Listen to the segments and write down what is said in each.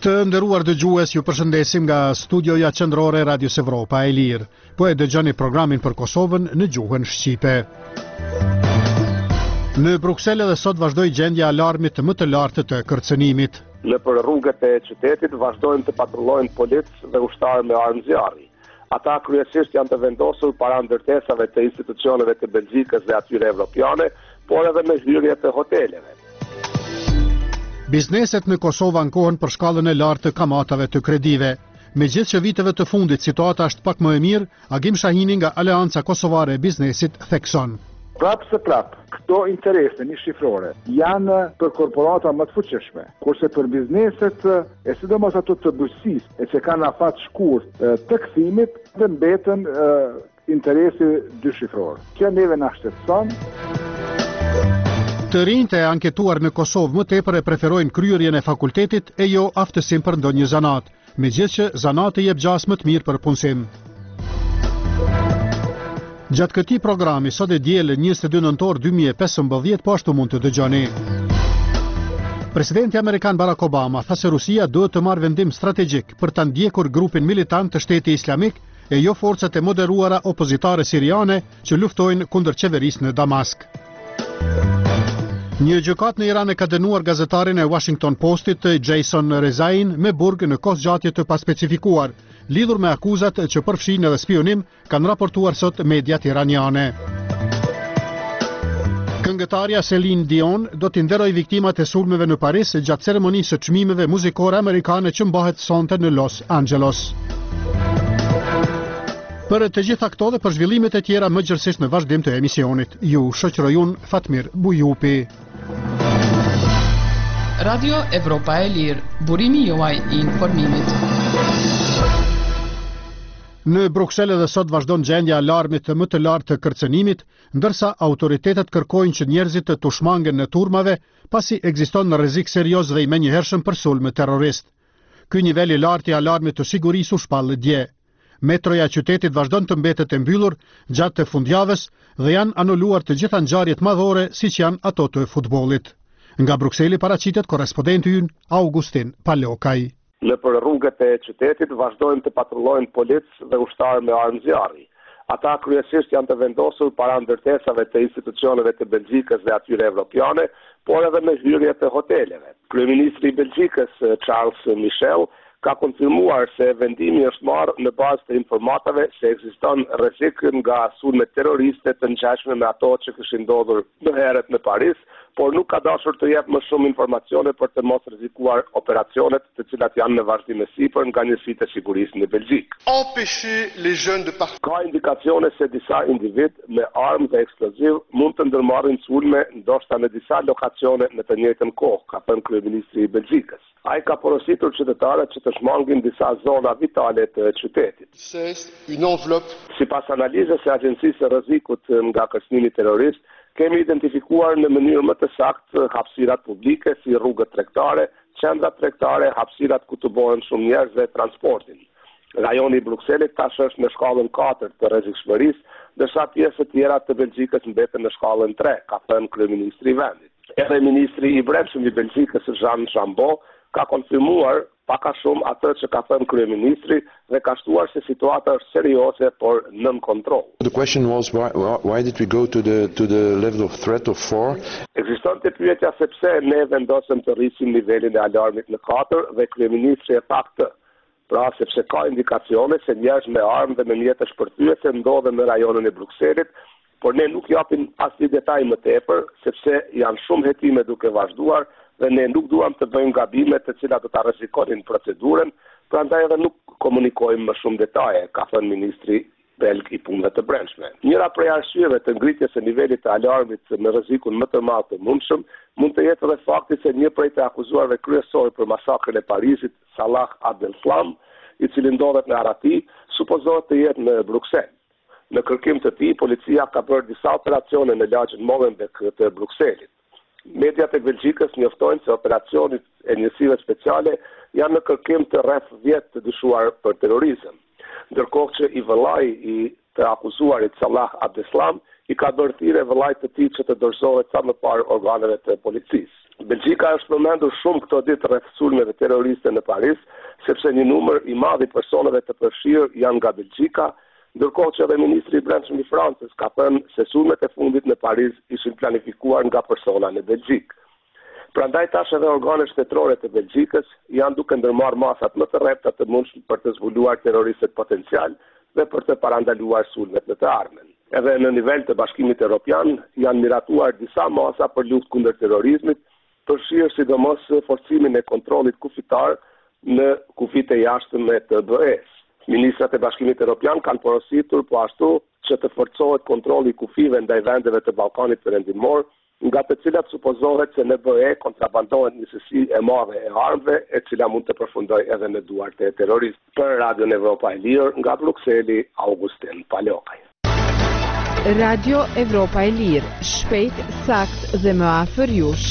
Të nderuar dëgjues, ju përshëndesim nga studioja qendrore e Radios Evropa e Lirë. Po e dëgjoni programin për Kosovën në gjuhën shqipe. Në Bruksel edhe sot vazhdoi gjendja e alarmit më të lartë të kërcënimit. Nëpër rrugët e qytetit vazhdojnë të patrullojnë policë dhe ushtarë me armë zjarri. Ata kryesisht janë të vendosur para ndërtesave të institucioneve të Belgjikës dhe atyre evropiane, por edhe me hyrje të hoteleve. Bizneset në Kosovë ankohen për shkallën e lartë të kamatave të kredive. Megjithëse që viteve të fundit situata është pak më e mirë, Agim Shahini nga Aleanca Kosovare e Biznesit thekson. Prap, këto interese një shifrore janë për korporata më të fuqishme, kurse për bizneset e sidomos ato të bujqësisë e që kanë afat shkurt të kthimit dhe mbeten interesi dyshifror. Kjo neve na shtetëson. Të rinjtë e anketuar në Kosovë më tepër e preferojnë kryerjen e fakultetit e jo aftësim për ndonjë zanat, megjithëse zanati jep gjas më të mirë për punësim. Gjatë këtij programi sot e diel 22 nëntor 2015 po ashtu mund të dëgjoni. Presidenti amerikan Barack Obama tha se Rusia duhet të marrë vendim strategjik për ta ndjekur grupin militant të Shteti Islamik e jo forcat e moderuara opozitare siriane që luftojnë kundër qeverisë në Damask. Një gjykat në Iran e ka dënuar gazetarin e Washington Postit Jason Rezain me burg në kohëzgjatje të paspecifikuar, lidhur me akuzat që përfshin edhe spionim, kanë raportuar sot mediat iraniane. Këngëtarja Celine Dion do t'i nderoj viktimat e sulmeve në Paris gjatë ceremonisë së çmimeve muzikore amerikane që mbahet sonte në Los Angeles. Për të gjitha këto dhe për zhvillimet e tjera më gjërësisht në vazhdim të emisionit, ju shoqëroj unë Fatmir Bujupi. Radio Evropa e Lirë, burimi juaj I informimit. Në Bruksel edhe sot vazhdon gjendja e alarmit më të lartë të kërcënimit, ndërsa autoritetet kërkojnë që njerëzit të tushmangen në turmave, pasi ekziston në rrezik serioz dhe I menjëhershëm për sulme terrorist. Ky nivel I lartë I alarmit të sigurisë u shpall dje. Metroja e qytetit vazhdon të mbetet e mbyllur gjatë të fundjavës dhe janë anuluar të gjitha ngjarjet madhore siç janë ato të futbollit. Nga Brukseli paraqitet korrespondenti ynë Augustin Palokaj. Nëpër rrugët e qytetit vazhdojnë të patrullojnë policë dhe ushtarë me armë zjarri. Ata kryesisht janë të vendosur para ndërtesave të institucioneve të Belgjikës dhe atyre evropiane, por edhe me hyrje të hoteleve. Kryeministri I Belgjikës Charles Michel ka konfirmuar se vendimi është marrë në bazë të informatave se ekziston rrezik nga sulme terroriste të ngjashme me ato që kishin ndodhur më herët në Paris, por nuk ka dashur të jep më shumë informacione për të mos rrezikuar operacionet të cilat janë në vazhdim me sipër nga njësitë e sigurisë në Belgjik. Ka indikacione se disa individ me armë dhe eksploziv mund të ndërmarrin sulme ndoshta në disa lokacione në të njëjtën kohë, ka thënë kryeministri I Belgjikës. Ai ka porositur qytetarët që të shmangin disa zona vitale të qytetit. Sipas analizës së Agjencisë së Rrezikut nga kërcënimi terrorist, kemi identifikuar në mënyrë më të saktë hapësirat publike si rrugët tregtare, qendrat tregtare, hapësirat ku të bëhen shumë njerëz dhe transportin. Rajoni I Brukselit tash është në shkallën 4 të rrezikshmërisë, ndërsa pjesët tjera të Belgjikës mbeten në shkallën 3, ka thënë kryeministri I vendit. Edhe ministri I brendshëm I Belgjikës Jean Chambaud ka konfirmuar pak a shumë atë që ka thënë kryeministri dhe ka shtuar se situata është serioze por nën kontroll. The question was why did we go to the level of threat of 4? Ekzistonte pyetja se pse ne vendosëm të rrisim nivelin e alarmit në 4 dhe kryeministri e tha këtë. Pra sepse ka indikacione se njerëz me armë dhe me mjete shpërthyese ndodhen në rajonin e Brukselit, por ne nuk japim asnjë detaj më tepër sepse janë shumë hetime duke vazhduar dhe ne nuk duam të bëjmë gabime të cilat do ta rrezikonin procedurën, prandaj edhe nuk komunikojmë më shumë detaje, ka thënë ministri belg I punëve të brendshme. Njëra prej arsyeve të ngritjes së nivelit të alarmit në rrezikun më të madh të mundshëm mund të jetë edhe fakti se një prej të akuzuarve kryesor për masakrën e Parisit, Salah Abdeslam, I cili ndodhet në Arati, supozohet të jetë në Bruksel. Në kërkim të tij, policia ka bërë disa operacione në lagjin Molenbeek të Brukselit. Mediat e Belgjikës njoftojnë se operacionet e njësive speciale janë në kërkim të rreth 10 të dyshuar për terrorizëm, ndërkohë që I vëllai I të akuzuarit Salah Abdeslam i ka bërë thirrje vëllait të tij që të dorëzohet sa më parë organeve të policisë. Belgjika është përmendur shumë këto ditë rreth sulmeve terroriste në Paris, sepse një numër i madh i personave të përfshirë janë nga Belgjika, ndërkohë që edhe ministri i brendshëm i Francës ka thënë se sulmet e fundit në Paris ishin planifikuar nga persona në Belgjik. Prandaj tash edhe organet shtetërore të Belgjikës janë duke ndërmarrë masat më të rrepta të mundshme për të zbuluar terroristët potencial dhe për të parandaluar sulmet në të ardhmen. Edhe në nivel të Bashkimit Evropian janë miratuar disa masa për luftë kundër terrorizmit, përfshirë sidomos forcimin e kontrollit kufitar në kufit e jashtme të BE-s. Ministrat e Bashkimit Evropian kanë porositur po ashtu që të forcohet kontrolli i kufive ndaj vendeve të Ballkanit Perëndimor, nga të cilat supozohet se në BE kontrabandohet një sasi e madhe e armëve, e cila mund të përfundojë edhe në duart e terroristëve. Për Radion Evropa e Lirë, nga Brukseli, Augustin Palokaj. Radio Evropa e Lirë, shpejt, sakt dhe më afër jush.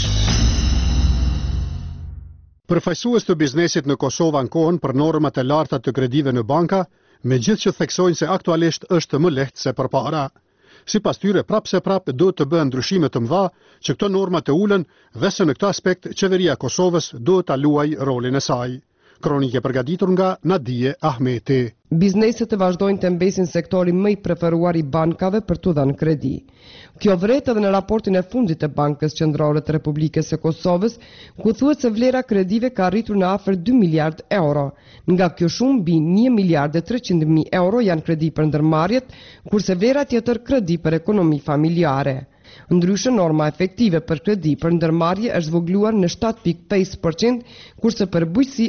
Përfaqësues të biznesit në Kosovë ankohen për normat e larta të kredive në banka, megjithëse që theksojnë se aktualisht është më lehtë se përpara. Sipas tyre, prapë duhet të bëhen ndryshime të mëdha që këto norma të ulën dhe se në këtë aspekt qeveria e Kosovës duhet ta luajë rolin e saj. Kronike përgatitur nga Nadije Ahmeti. Bizneset të vazhdojnë të mbesin sektori më i preferuar i bankave për të dhënë kredi. Kjo vret edhe në raportin e fundit të Bankës Qendrore të Republikës së Kosovës, ku thuhet se vlera kredive ka arritur në afër 2 miliard euro. Nga kjo shumë mbi 1 miliard e 300 mijë euro janë kredi për ndërmarrjet, kurse vlera tjetër kredi për ekonomi familjare. Ndryshe, norma efektive për kredi për ndërmarrje është zvogluar në 7.5%, kurse për bujqësi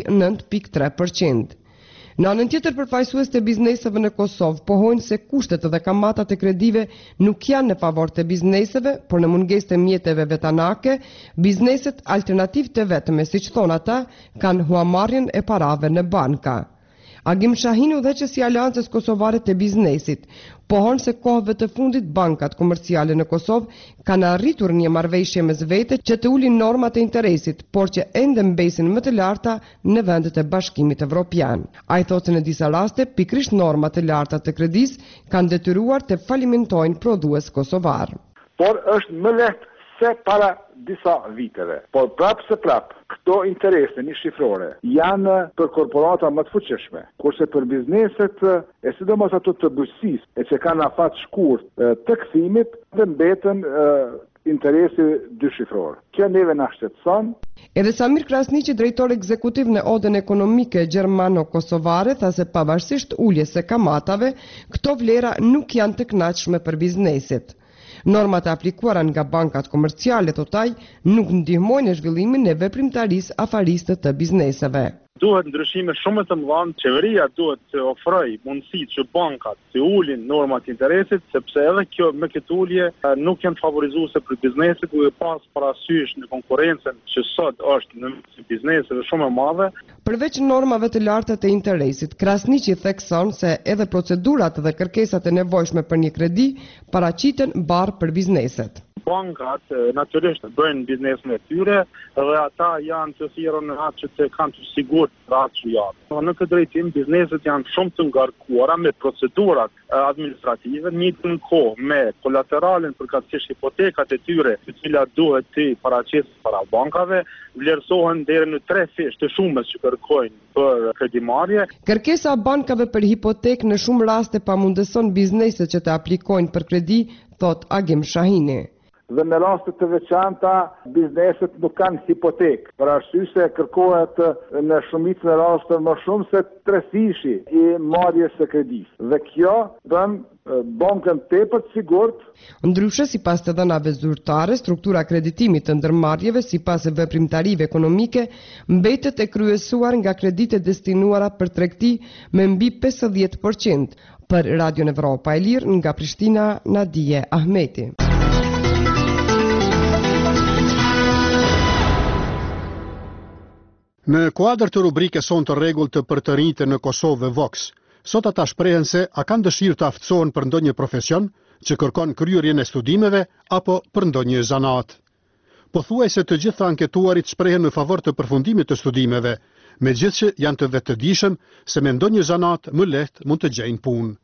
9.3%. Në anën tjetër, përfaqësues të bizneseve në Kosovë pohojnë se kushtet dhe kamatat e kredive nuk janë në favor të bizneseve, por në mungesë të mjeteve vetanake, bizneset alternativ të vetme, siç thonë ata, kanë huamarrjen e parave në banka. Agim Shahini, udhëheqësi i Aleancës Kosovare të Biznesit, pohon se kohëve të fundit bankat komerciale në Kosovë kanë arritur një marrëveshje mes vete që të ulin normat e interesit, por që ende mbesin më të larta në vendet e Bashkimit Evropian. Ai thotë se në disa raste pikërisht normat e larta të kredisë kanë detyruar të falimentojnë prodhues kosovar. Por është më lehtë se para disa viteve. Por prapë këto interese një shifrore janë për korporata më të fuqishme, kurse për bizneset e sidomos ato të bujqësisë, e që kanë afat shkurt të kthimit, dhe mbeten interesi dyshifror. Kjo neve na shqetëson. Edhe Samir Krasniqi, drejtor ekzekutiv në Odën Ekonomike Gjermano-Kosovare, tha se pavarësisht uljes së kamatave, këto vlera nuk janë të kënaqshme për biznesit. Normat e aplikuara nga bankat komerciale totaj nuk ndihmojnë në zhvillimin e veprimtarisë afariste të bizneseve. Duhet ndryshime shumë të mëdha, qeveria duhet të ofrojë mundësi që bankat të ulin normat e interesit, sepse edhe kjo me këtë ulje nuk janë favorizuese për bizneset, duhet pas parasysh në konkurrencën që sot është në bizneseve shumë e madhe. Përveç normave të larta të interesit, Krasniqi thekson se edhe procedurat dhe kërkesat e nevojshme për një kredi paraqiten barë për bizneset. Bankat natyrisht bëjnë biznesin e tyre dhe ata janë të thirrur në atë që të kanë të sigurt rahat që janë. Në këtë drejtim bizneset janë shumë të ngarkuara me procedurat administrative, në kohë me kolateralin përkatësisht hipotekat e tyre, të cilat duhet të paraqiten para bankave, vlerësohen deri në 3 fish të shumës që kërkojnë për kredimarrje. Kërkesa e bankave për hipotekë në shumë raste pamundëson bizneset që të aplikojnë për kredi, thot Agim Shahini. Dhe në raste të veçanta bizneset nuk kanë hipotekë, për arsye se kërkohet në shumicën e rasteve më shumë se 3 fishi i marrjes së kredisë. Dhe kjo bën bankën tepër të sigurt. Ndryshe, sipas të dhënave zyrtare, struktura kreditimit të ndërmarrjeve sipas veprimtarive ekonomike mbetet e kryesuar nga kreditet destinuara për tregti me mbi 50%. Për Radion Evropa e Lirë, nga Prishtina, Nadije Ahmeti. Në kuadër të rubrikës sonë të rregull të për të rinjtë në Kosovë Vox, sot ata shprehen se a kanë dëshirë të aftësohen për ndonjë profesion që kërkon kryerjen e studimeve apo për ndonjë zanat. Pothuajse të gjitha anketuarit shprehen në favor të përfundimit të studimeve, megjithëse janë të vetëdijshëm se me ndonjë zanat më lehtë mund të gjejnë punë.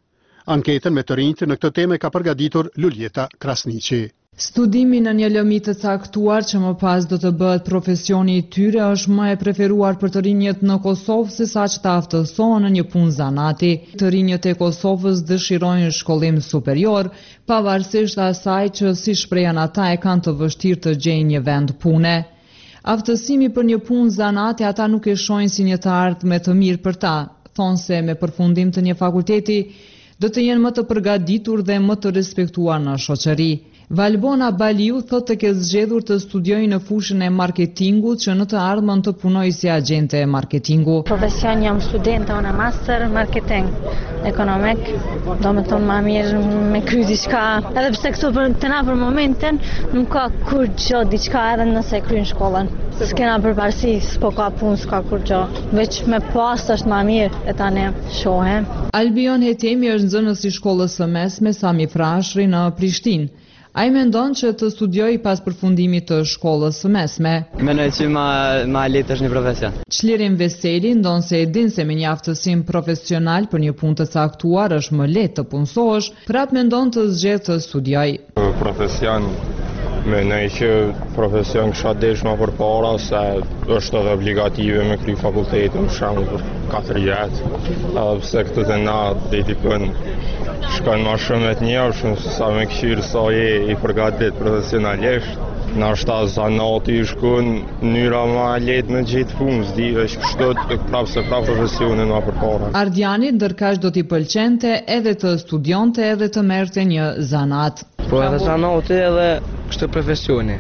Anketën me të rinjtë në këtë temë ka përgatitur Luljeta Krasniqi. Studimi në një lëmi të caktuar që më pas do të bëhet profesioni i tyre është më e preferuar për të rinjët në Kosovë se sa që të aftësohen në një punë zanati. Të rinjët e Kosovës dëshirojnë shkollim superior, pavarësisht asaj që si shprehan ata e kanë të vështirë të gjejnë një vend pune. Aftësimi për një punë zanati ata nuk e shohin si një të ardhmë të mirë për ta, thonë se me përfundim të një fakulteti do të jenë më të përgatitur dhe më të respektuar në shoqëri. Valbona Baliu thotë të ke zgjedhur të studiojë në fushën e marketingut që në të ardhmen të punojë si agjente e marketingu. Profesion jam studente, unë master marketing ekonomik, do me thonë ma mirë me kry diçka, edhe pse këtu të na për momentin nuk ka kur gjë diçka edhe nëse kry në shkollën. S'kena përparësi, s'po ka punë, s'ka kur gjë, veç me pas është ma mirë e tani shohem. Albion Hetemi është nxënës i shkollës së mesme Sami Frashëri në Prishtinë. Ai mendon që të studioj pas përfundimit të shkollës së mesme. Mendoj që ma lehtë është një profesion. Çlirin Veseli ndon se e din se me një aftësim profesional për një punë të caktuar është më lehtë të punësohesh, prap mendon të zgjedhë të studioj. Profesion mendoj që profesion kisha desh më përpara se është edhe obligative me kry fakultetin për shembull për 4 vjet. Edhe pse këtu te na dedikojnë shkojnë ma shumë të njëshëm, sa me këshirë sa je i përgatit profesionalisht. Në është ta zanati shkon njëra ma letë me gjithë punë, zdi është kështot prapë se prapë profesionin ma përpara. Ardiani ndërkash do t'i pëlqente edhe të studionte edhe të merte një zanat. Po edhe zanati edhe kështë profesioni.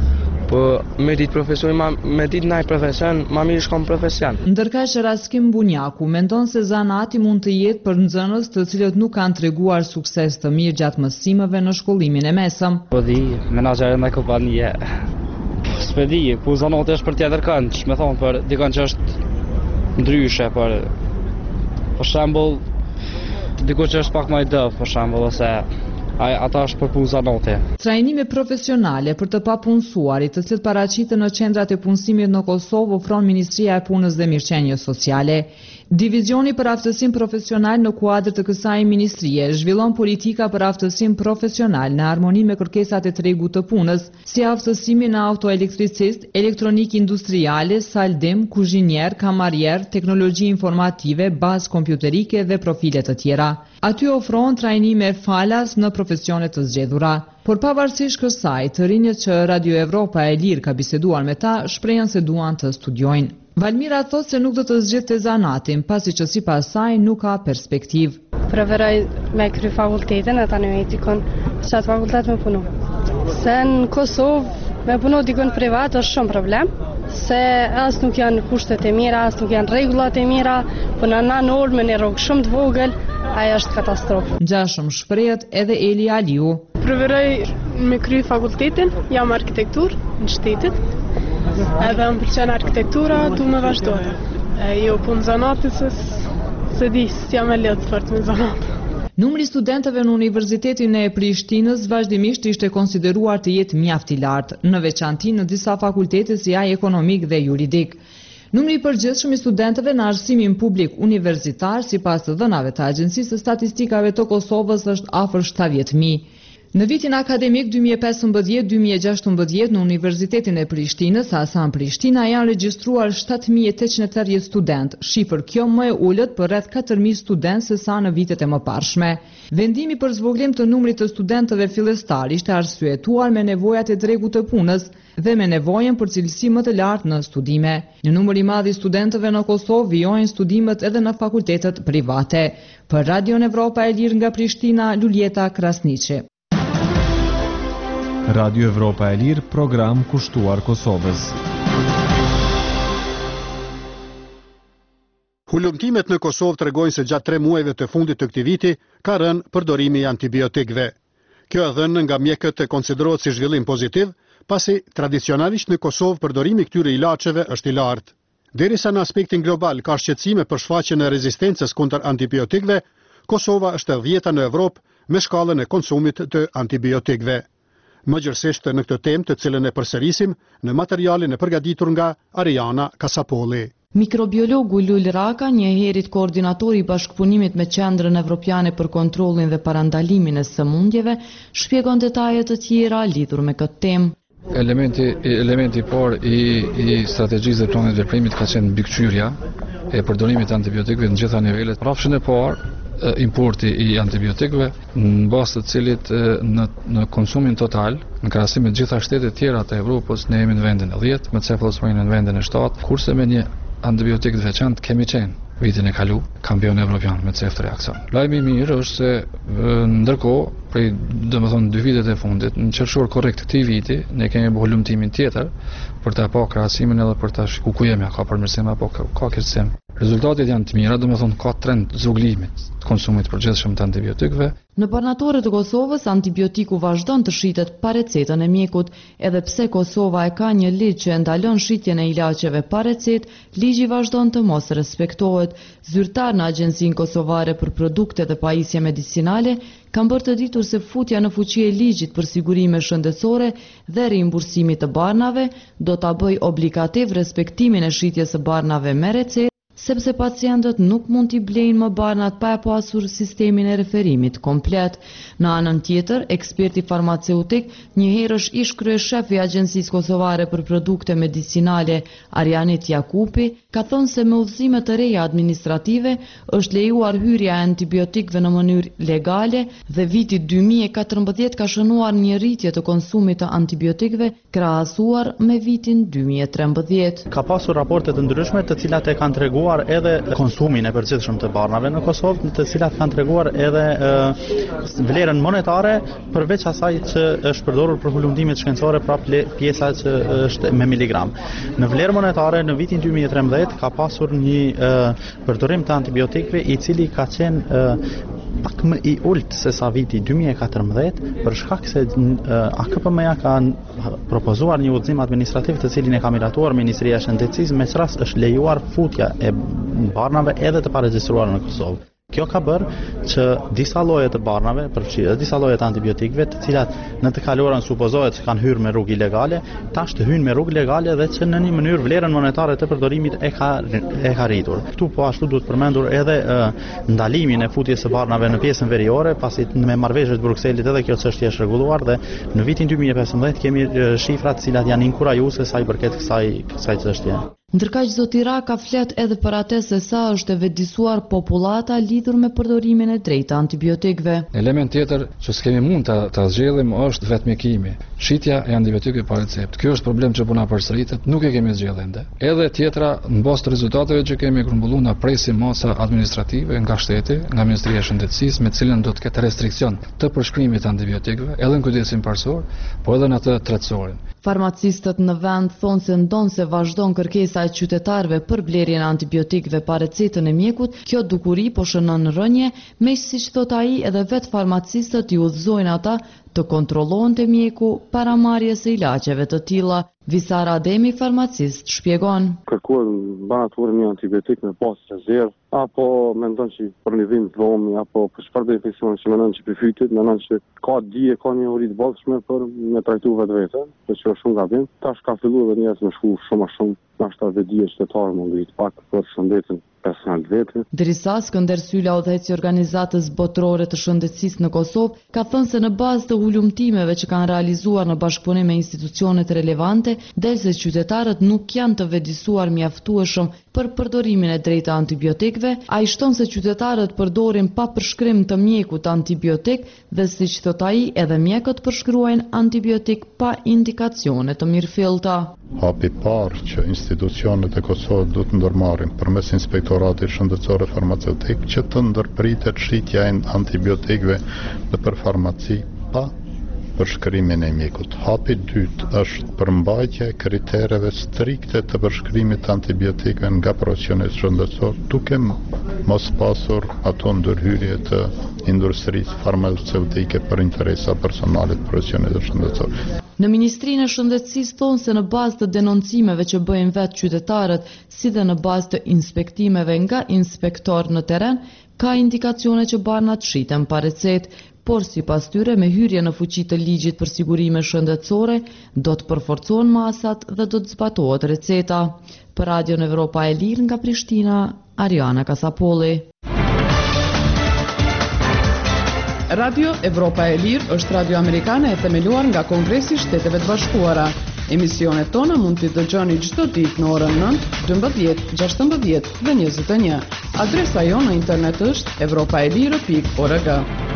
Po me ditë profesioni, me ditë naj profesion, ma mirë shkom profesion. Ndërkaq Raskim Bunjaku mendon se zanati mund të jetë për nxënës të cilët nuk kanë treguar sukses të mirë gjatë mësimeve në shkollimin e mesëm. Po di, menaxhere në kompanie. S'pe di, ku zanati është për tjetër kënd, që me thonë për dikon që është ndryshe, për shembull, dikon që është pak më i dëv, për shembull, ose ata është për punë zanate. Trajnime profesionale për të papunësuarit, të cilët paraqiten në qendrat e punësimit në Kosovë, ofron Ministria e Punës dhe Mirëqenies Sociale. Divizioni për aftësim profesional në kuadër të kësaj ministrie zhvillon politika për aftësim profesional në harmoni me kërkesat e tregut të punës, si aftësimi në autoelektricist, elektronik industriale, saldim, kuzhinier, kamarier, teknologji informative, bazë kompjuterike dhe profile të tjera. Aty ofron trajnime falas në profesionet të zgjedhura. Por pavarësisht kësaj, të rinjët që Radio Evropa e Lirë ka biseduar me ta, shprehen se duan të studiojnë. Valmira thot se nuk do të zgjidhte zanatin, pasi që sipas saj nuk ka perspektivë. Preferoj me kry fakultetin e tani me dikon çat fakultet me punu. Se në Kosovë me punu dikon privat është shumë problem, se as nuk janë kushtet e mira, as nuk janë rregullat e mira, po në normë në rrugë shumë të vogël, ajo është katastrofë. Ngjashëm shprehet edhe Eli Aliu. Preferoj me kry fakultetin, jam arkitektur në shtetit. Edhe më pëlqen arkitektura, du me vazhdojë. Jo punë zanati se di, s'jam e letë fort me zanatë. Numri studentëve në Universitetin e Prishtinës vazhdimisht ishte konsideruar të jetë mjaft i lartë, në veçanti në disa fakultete si ai ekonomik dhe juridik. Numri i përgjithshëm i studentëve në arsimin publik universitar, sipas të dhënave të Agjencisë së Statistikave të Kosovës, është afër 70.000. Në vitin akademik 2015-2016 në Universitetin e Prishtinës, Hasan Prishtina, janë regjistruar 7.830 student, shifër kjo më e ullët për rreth 4.000 student se sa në vitet e mëparshme. Vendimi për zvoglim të numrit të studentëve fillestar ishte arsyetuar me nevojat e tregut të punës dhe me nevojën për cilësi më të lartë në studime. Një numër i madh i studentëve në Kosovë vijojnë studimet edhe në fakultetet private. Për Radio Evropa e Lirë nga Prishtina, Luljeta Krasniqi. Radio Evropa e Lirë, program kushtuar Kosovës. Hulumtimet në Kosovë tregojnë se gjatë 3 muajve të fundit të këtij viti ka rënë përdorimi i antibiotikëve. Kjo e dhënë nga mjekët e konsiderohet si zhvillim pozitiv, pasi tradicionalisht në Kosovë përdorimi i këtyre ilaçeve është i lartë. Derisa në aspektin global ka shqetësime për shfaqjen e rezistencës kundër antibiotikëve, Kosova është e 10-ta në Evropë me shkallën e konsumit të antibiotikëve. Mëgjërësisht në këtë temë të cilën e përsërisim në materialin e përgatitur nga Ariana Kasapolli. Mikrobiologu Lul Raka, njëherit koordinatori i bashkëpunimit me Qendrën Evropiane për Kontrollin dhe Parandalimin e Sëmundjeve, shpjegon detajet të tjera lidhur me këtë temë. Elementi parë i strategjisë dhe planit veprimit ka qenë mbikëqyrja e përdorimit të antibiotikëve në gjitha nivelet. Rrafshën e parë, importi i antibiotikëve, në bazë të cilit në konsumin total, në krahasim me gjitha shtetet tjera të Evropës, ne jemi në vendin e 10, me cefalosporin në vendin e 7, kurse me një antibiotik të veçantë kemi qenë vitin e kalu kampion evropian me ceftë reakcion. Lajmi i mirë është se ndërkohë, prej domethënë 2 vitet e fundit, në qershor korrekt këtij viti, ne kemi bërë lumtimin tjetër për ta pa krahasimin edhe për ta shku ku jemi, ka përmirësim apo ka keqësim. Rezultatet janë të mira, domethënë ka trend zoglimit të konsumit të përgjithshëm të antibiotikëve. Në barnatore të Kosovës, antibiotiku vazhdon të shitet pa recetën e mjekut, edhe pse Kosova e ka një ligj që ndalon shitjen e ilaçeve pa recetë, ligji vazhdon të mos respektohet. Zyrtar në Agjencinë Kosovare për Produkte dhe Pajisje Medicinale kanë bërë të ditur se futja në fuqi e ligjit për sigurime shëndetësore dhe reimbursimit të barnave do ta bëjë obligativ respektimin e shitjes së barnave me recetë, sepse pacientët nuk mund t'i blejnë më barnat pa e pasur sistemin e referimit komplet. Në anën tjetër, eksperti farmaceutik, njëherësh ish kryeshef i Agjencisë Kosovare për Produkte Medicinale, Arjanit Jakupi, ka thënë se me udhëzime të reja administrative është lejuar hyrja e antibiotikëve në mënyrë legale dhe viti 2014 ka shënuar një rritje të konsumit të antibiotikëve krahasuar me vitin 2013. Ka pasur raporte të ndryshme të cilat e kanë treguar edhe konsumin e përgjithshëm të barnave në Kosovë, të cilat kanë treguar edhe vlerën monetare, përveç asaj që është përdorur për hulumtimet shkencore, pra pjesa që është me miligram. Në vlerë monetare në vitin 2013 ka pasur një përdorim të antibiotikëve i cili ka qenë pak më i ulët se sa viti 2014, për shkak se AKPM-ja ka propozuar një udhëzim administrativ të cilin e ka miratuar Ministria e Shëndetësisë, me që rast është lejuar futja e barnave edhe të paregjistruara në Kosovë. Kjo ka bërë që disa lloje të barnave, përfshirë disa lloje të antibiotikëve, të cilat në të kaluarën supozohet se kanë hyrë me rrugë ilegale, tash të hyjnë me rrugë legale dhe që në një mënyrë vlerën monetare të përdorimit e ka rritur. Ktu po ashtu duhet përmendur edhe ndalimin e futjes së barnave në pjesën veriore, pasi me marrëveshjet të Brukselit edhe kjo çështje është rregulluar dhe në vitin 2015 kemi shifra të cilat janë inkurajuese sa i përket kësaj çështje. Ndërkaq zoti Raka flet edhe për atë se sa është e vetëdijsuar popullata lidhur me përdorimin e drejtë të antibiotikëve. Element tjetër që s'kemi mund ta zgjellim është vetmjekimi, shitja e antibiotikëve pa recept. Ky është problem që po na përsëritet, nuk e kemi zgjedhur ende. Edhe tjetra, në bazë të rezultateve që kemi grumbulluar, na presim masa administrative nga shteti, nga Ministria e Shëndetësisë, me cilën do të ketë restriksion të përshkrimit të antibiotikëve, edhe në kujdesin parësor, po edhe në atë tretësorin. Farmacistët në vend thonë se ndonse vazhdon kërkesa e qytetarëve për blerjen e antibiotikëve pa recetën e mjekut, kjo dukuri po shënon rënje, me siç thot ai, edhe vetë farmacistët i udhëzojnë ata të kontrollonte mjeku para marrjes së ilaçeve të tilla. Visar Ademi, farmacist, shpjegon. Kërkuar banatur një antibiotik me pas rezervë, apo mendon që për një vim dhomi, apo për çfarë infeksion që mendon që përfytet, mendon që ka dije, ka një uri të bollshme për me trajtu vetveten, që është shumë gabim. Tash ka filluar edhe njerëz me shku shumë më shumë, ndoshta dhe dije qytetarë mund të pak për shëndetin personal vetë. Derisa Skënder Sylla, udhëheqësi i organizatës botërore të shëndetësisë në Kosovë, ka thënë se në bazë të hulumtimeve që kanë realizuar në bashkëpunim me institucionet relevante, del se qytetarët nuk janë të vetëdijsuar mjaftueshëm për përdorimin e drejtë të antibiotikëve. Ai shton se qytetarët përdorin pa përshkrim të mjekut antibiotik dhe siç thot ai, edhe mjekët përshkruajnë antibiotik pa indikacione të mirëfillta. Hapi parë që institucionet e Kosovës do të ndërmarrin përmes Inspektoratit Shëndetësor Farmaceutik që të ndërpritet shitja e antibiotikëve nëpër farmaci pa përshkrimin e mjekut. Hapi dytë është përmbajtja e kritereve strikte të përshkrimit të antibiotikëve nga profesionistë shëndetësor, duke mos pasur ato ndërhyrje të industrisë farmaceutike për interesa personale të profesionistëve shëndetësor. Në Ministrinë e Shëndetësisë thonë se në bazë të denoncimeve që bëjnë vetë qytetarët, si dhe në bazë të inspektimeve nga inspektor në teren, ka indikacione që barnat shiten pa recetë. por sipas tyre me hyrje në fuqi të ligjit për sigurime shëndetësore do të përforcohen masat dhe do të zbatohet receta. Për Radion Evropa e Lirë nga Prishtina, Ariana Kasapolli. Radio Evropa e Lirë është radio amerikane e themeluar nga Kongresi i Shteteve të Bashkuara. Emisionet tona mund t'i dëgjoni çdo ditë në orën 9, 12, 16 dhe 21. Adresa jonë në internet është europaelire.org.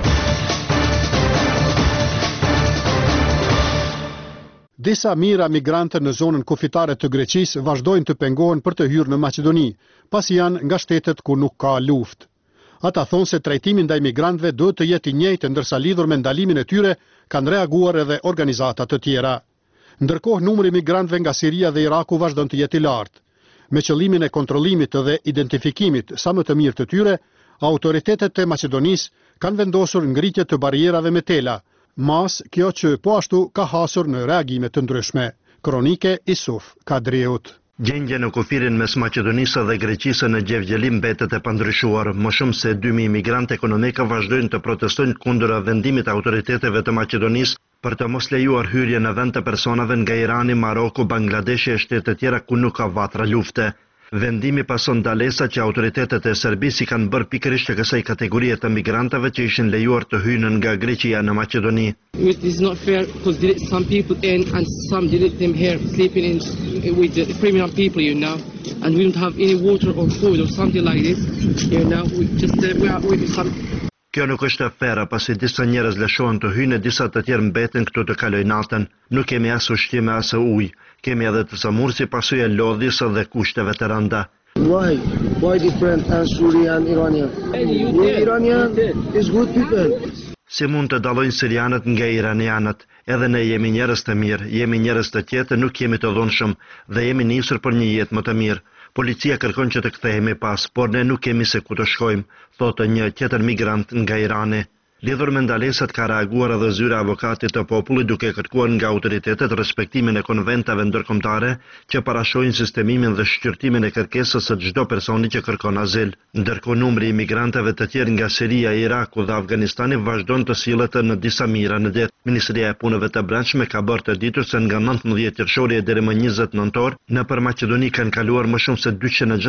Disa mijëra migrantë në zonën kufitare të Greqisë vazhdojnë të pengohen për të hyrë në Maqedoni, pasi janë nga shtetet ku nuk ka luftë. Ata thonë se trajtimi ndaj migrantëve duhet të jetë i njëjtë, ndërsa lidhur me ndalimin e tyre kanë reaguar edhe organizata të tjera. Ndërkohë numri i migrantëve nga Siria dhe Iraku vazhdon të jetë i lartë. Me qëllimin e kontrollimit dhe identifikimit sa më të mirë të tyre, autoritetet e Maqedonisë kanë vendosur ngritje të barierave me tela, mas kjo që po ashtu ka hasur në reagime të ndryshme. Kronike Isuf Kadriut. Gjendja në kufirin mes Maqedonisë dhe Greqisë në Gjevgjeli mbetet e pandryshuar. Më shumë se 2000 migrantë ekonomikë vazhdojnë të protestojnë kundër vendimit të autoriteteve të Maqedonisë për të mos lejuar hyrje në vend të personave nga Irani, Maroku, Bangladeshi e shtete tjera ku nuk ka vatra lufte. Vendimi pason ndalesa që autoritetet e Serbisë i kanë bërë pikërisht të kësaj kategorie të migrantëve që ishin lejuar të hyjnë nga Greqia në Maqedoni. It is not fair because they let some people in and some they let them here sleeping in with the criminal people, you know, and we don't have any water or food or something like this, you know, we just we are with some. Kjo nuk është e fera, pasi disa njerëz lëshohen të hyjnë e disa të tjerë mbeten këtu të kalojnë natën. Nuk kemi as ushqime as ujë. Kemi edhe të samur si pasojë e lodhjes dhe kushteve të rënda. Why different than Syrian and Iranian? Iranian is good people. Si mund të dallojnë sirianët nga iranianët? Edhe ne jemi njerëz të mirë, jemi njerëz të qetë, nuk jemi të dhunshëm dhe jemi nisur për një jetë më të mirë. Policia kërkon që të kthehemi pas, por ne nuk kemi se ku të shkojmë, thotë një tjetër migrant nga Irani. Lidhur me ndalesat ka reaguar edhe zyra avokatit të popullit duke kërkuar nga autoritetet respektimin e konventave ndërkombëtare që parashojnë sistemimin dhe shqyrtimin e kërkesës së çdo personi që kërkon azil. Ndërkohë numri i migrantëve të tjerë nga Siria, Iraku dhe Afganistani vazhdon të sillet në disa mijëra në det. Ministria e Punëve të Brendshme ka bërë të ditur se nga 19 qershori deri më 20 nëntor nëpër Maqedoni kanë kaluar më shumë se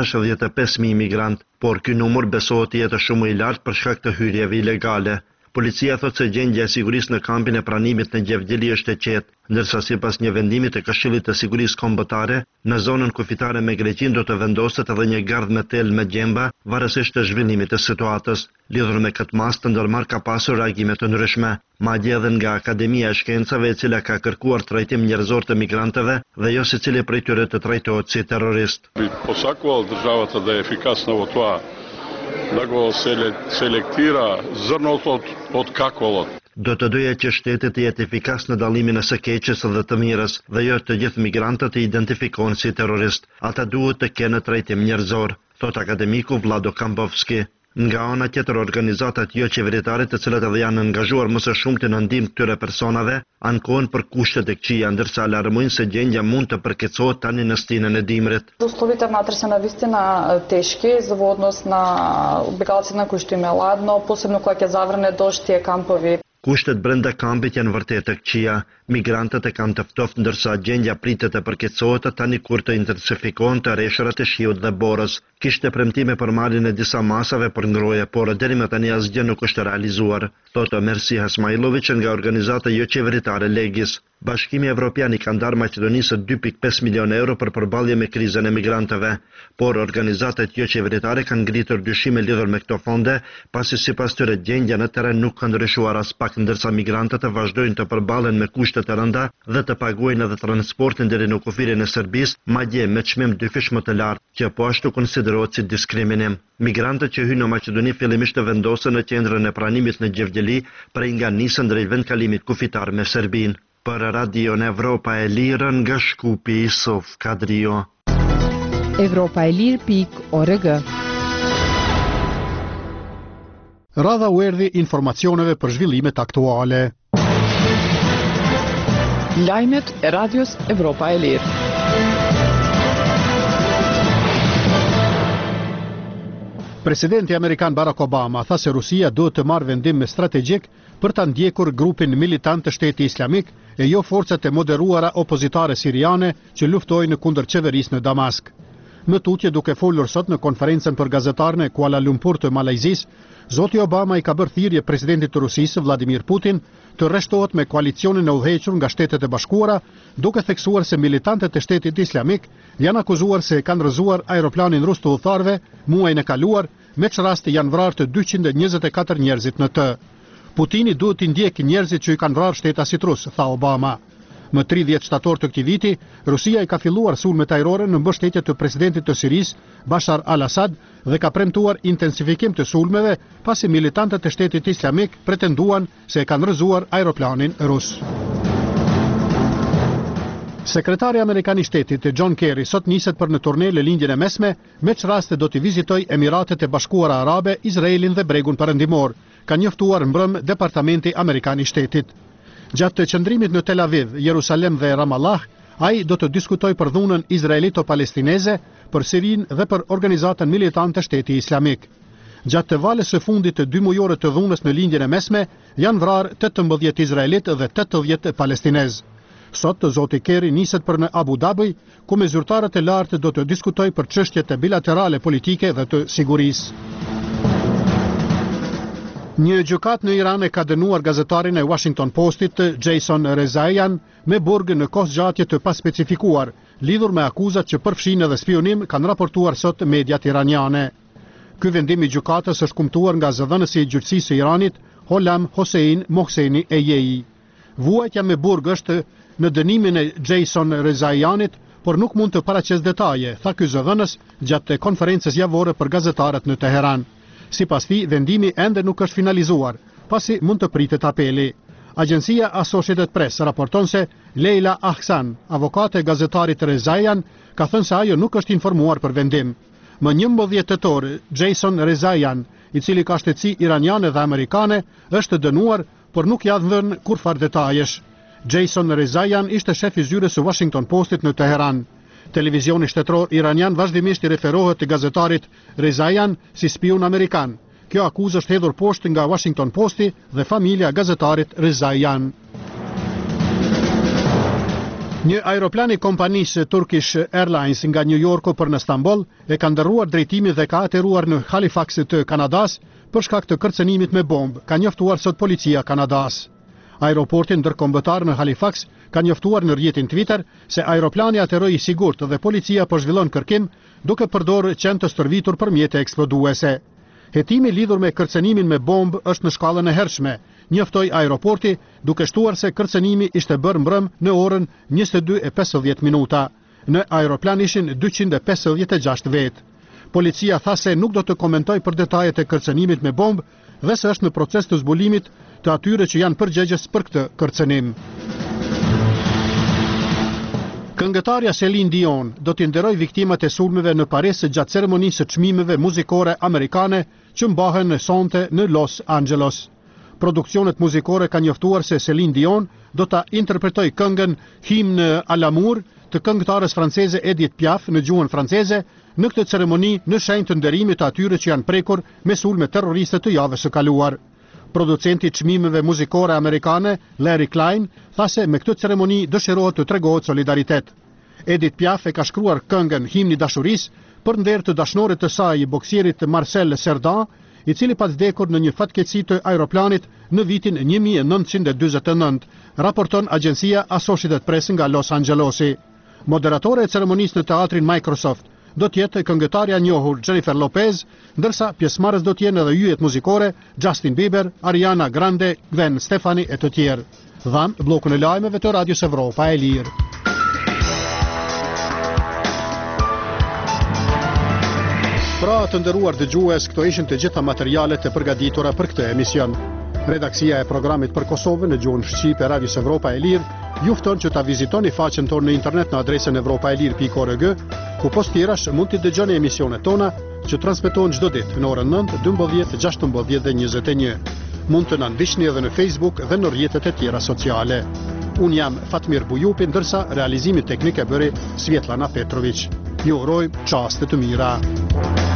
265.000 migrantë, por ky numër besohet të jetë shumë i lartë për shkak të hyrjeve ilegale. Policia thotë se gjendja e sigurisë në kampin e pranimit në Gjevgjeli është e qetë, ndërsa sipas një vendimi të Këshillit të Sigurisë Kombëtare, në zonën kufitare me Greqinë do të vendoset edhe një gardh me tel me gjemba, varësisht të zhvillimit të situatës. Lidhur me këtë mas të ndërmarr ka pasur reagime të ndryshme, madje edhe nga Akademia e Shkencave, e cila ka kërkuar trajtim njerëzor të migrantëve dhe jo secili prej tyre të trajtohet si terrorist. Posakувала държавата да е ефикасна во тоа da go selektira zrnot od kakolot. Do të doja që shteti të jetë efikas në dallimin e së keqes dhe të mirës dhe jo të gjithë migrantët të identifikohen si terrorist. Ata duhet të kenë trajtim njerëzor, thot akademiku Vlado Kambovski. Nga ana tjetër, organizatat jo qeveritare, të cilat edhe janë angazhuar më së shumti në ndihmë këtyre personave, ankohen për kushtet e këqija, ndërsa alarmojnë se gjendja mund të përkeqësohet tani në stinën e dimrit. Условията вътре са навистина тежки за однос на бегалците на кои што им е ладно, посебно кога ќе заврне дошт тие кампови. Kushtet brenda kampit janë vërtet të këqija. Migrantët e kanë të ftoftë, ndërsa gjendja pritet të përkeqësohet tani kur të intensifikohen të rreshërat e shiut dhe borës. Kishte premtime për marrjen e disa masave për ngrohje, por deri më tani asgjë nuk është realizuar, thotë Mersi Hasmailovic nga organizata jo qeveritare Legis. Bashkimi Evropian i ka ndarë Maqedonisë 2.5 milionë euro për përballje me krizën e migrantëve, por organizatat jo qeveritare kanë ngritur dyshime lidhur me këto fonde, pasi sipas tyre gjendja në terren nuk ka ndryshuar as pak, ndërsa migrantët vazhdojnë të përballen me kushte të rënda dhe të paguajnë edhe transportin deri në kufirin e Serbisë, madje me çmim dyfish më të lartë, që po ashtu konsiderohet si diskriminim. Migrantët që hyjnë në Maqedoni fillimisht të vendosen në qendrën e pranimit në Gjevgjeli, prej nga nisën drejt vendkalimit kufitar me Serbinë. Për Radio Evropa e Lirë nga Shkupi, Isuf Kadrio. Evropaelir.org. Radha u erdhi informacioneve për zhvillimet aktuale. Lajmet e Radios Evropa e Lirë. Presidenti amerikan Barack Obama tha se Rusia duhet të marrë vendim strategjik për ta ndjekur grupin militant të Shteti Islamik e jo forcat e moderuara opozitare siriane që luftojnë kundër qeverisë në Damask. Në tutje duke folur sot në konferencën për gazetarë në Kuala Lumpur të Malajzisë, zoti Obama i ka bërë thirrje presidentit të Rusisë Vladimir Putin të rreshtohet me koalicionin e udhëhequr nga Shtetet e Bashkuara, duke theksuar se militantët e Shtetit Islamik janë akuzuar se kanë rrëzuar aeroplanin rus të udhëtarëve muajin e kaluar, me që rast janë vrarë të 224 njerëzit në të. Putini duhet t'i ndjekë njerëzit që i kanë vrarë shtetasit rus, tha Obama. Më 30 shtator të këtij viti, Rusia i ka filluar sulmet ajrore në mbështetje të presidentit të Sirisë, Bashar al-Assad, dhe ka premtuar intensifikim të sulmeve pasi militantët e Shtetit Islamik pretenduan se e kanë rrëzuar aeroplanin rus. Sekretari Amerikan i Shtetit John Kerry sot niset për në turne në lindjen e mesme, me që raste do t'i vizitoj Emiratet e Bashkuara Arabe, Izraelin dhe Bregun Perëndimor, ka njoftuar mbrëm Departamenti Amerikan i Shtetit. Gjatë të qëndrimit në Tel Aviv, Jerusalem dhe Ramallah, ai do të diskutojë për dhunën izraelito-palestineze, për Sirin dhe për organizatën militante Shteti Islamik. Gjatë të valës së fundit të 2 mujore të dhunës në lindjen e mesme, janë vrarë 18 izraelit dhe 80 palestinez. Sot, zoti Kerry niset për në Abu Dhabi, ku me zyrtarët e lartë do të diskutojë për çështjet e bilaterale politike dhe të sigurisë. Një gjykat në Iran e ka dënuar gazetarin e Washington Postit, Jason Rezaian, me burg në kohë zgjatje të paspecifikuar, lidhur me akuzat që përfshin edhe spionim, kanë raportuar sot mediat iraniane. Ky vendim i gjykatës është kumtuar nga zëdhënësi i gjyqësisë së Iranit, Holam Hossein Mohseni Ejeji. Vuajtja me burg është në dënimin e Jason Rezaianit, por nuk mund të paraqes detaje, tha ky zëdhënës gjatë konferencës javore për gazetarët në Teheran. Sipas tij, vendimi ende nuk është finalizuar, pasi mund të pritet apeli. Agjencia Associated Press raporton se Leila Ahsan, avokate e gazetarit Rezaian, ka thënë se ajo nuk është informuar për vendim. Më 11 tetor, Jason Rezaian, i cili ka shtetësi iraniane dhe amerikane, është dënuar, por nuk ja dhënë kurfar detajesh. Jason Rezaian ishte shef i zyrës së Washington Postit në Teheran. Televizioni shtetror iranian vazhdimisht i referohet të gazetarit Rezaian si spion amerikan. Kjo akuzë është hedhur poshtë nga Washington Posti dhe familja e gazetarit Rezaian. Një aeroplan i kompanisë Turkish Airlines nga New Yorku për në Stamboll e ka ndërruar drejtimin dhe ka ateruar në Halifax të Kanadas për shkak të kërcënimit me bombë, ka njoftuar sot policia Kanadas. Aeroportin ndërkombëtar në Halifax ka njoftuar në rrjetin Twitter se aeroplani ateroi i sigurt dhe policia po zhvillon kërkim duke përdorur qenë të stërvitur për mjete eksploduese. Hetimi lidhur me kërcënimin me bombë është në shkallën e hershme, njoftoi aeroporti duke shtuar se kërcënimi ishte bërë mbrëm në orën 22:50. Në aeroplan ishin 256 vetë. Policia tha se nuk do të komentoj për detajet e kërcënimit me bombë dhe se është në proces të zbulimit të atyre që janë përgjegjës për këtë kërcënim. Këngëtarja Celine Dion do t'i nderoj viktimat e sulmeve në Paris gjatë ceremonisë së çmimeve muzikore amerikane që mbahen sonte në Los Angeles. Produksionet muzikore kanë njoftuar se Celine Dion do ta interpretoj këngën Hymne à l'amour të këngëtarës franceze Edith Piaf në gjuhën franceze në këtë ceremoni në shenjë të nderimit të atyre që janë prekur me sulme terroriste të javës së kaluar. Producenti i çmimeve muzikore amerikane, Larry Klein, tha se me këtë ceremoni dëshirohet të tregohet solidaritet. Edith Piaf e ka shkruar këngën Himni i dashurisë për nder të dashnorit të saj, boksierit Marcel Cerdan, i cili pas vdekur në një fatkeqësi të aeroplanit në vitin 1949, raporton agjencia Associated Press nga Los Angelesi. Moderatore e ceremonisë në teatrin Microsoft do t'jetë këngëtarja njohur Jennifer Lopez, ndërsa pjesëmarrës do t'jenë edhe yjet muzikore Justin Bieber, Ariana Grande, Gwen Stefani e të tjerë. Dham bllokun e lajmeve të Radios Evropa e Lirë. Pra të nderuar dëgjues, këto ishin të gjitha materialet e përgatitura për këtë emision. Redaksia e programit për Kosovën në gjuhën shqipe Radios Evropa e Lirë ju fton që ta vizitoni faqen tonë në internet në adresën evropaelir.org, ku post tjerash mund të dëgjoni emisionet tona që transmetohen çdo ditë në orën 9, 12, 16 dhe 21. Mund të na ndiqni edhe në Facebook dhe në rrjetet e tjera sociale. Unë jam Fatmir Bujupi, ndërsa realizimin teknik e bëri Svetlana Petrović. Ju uroj çaste të mira.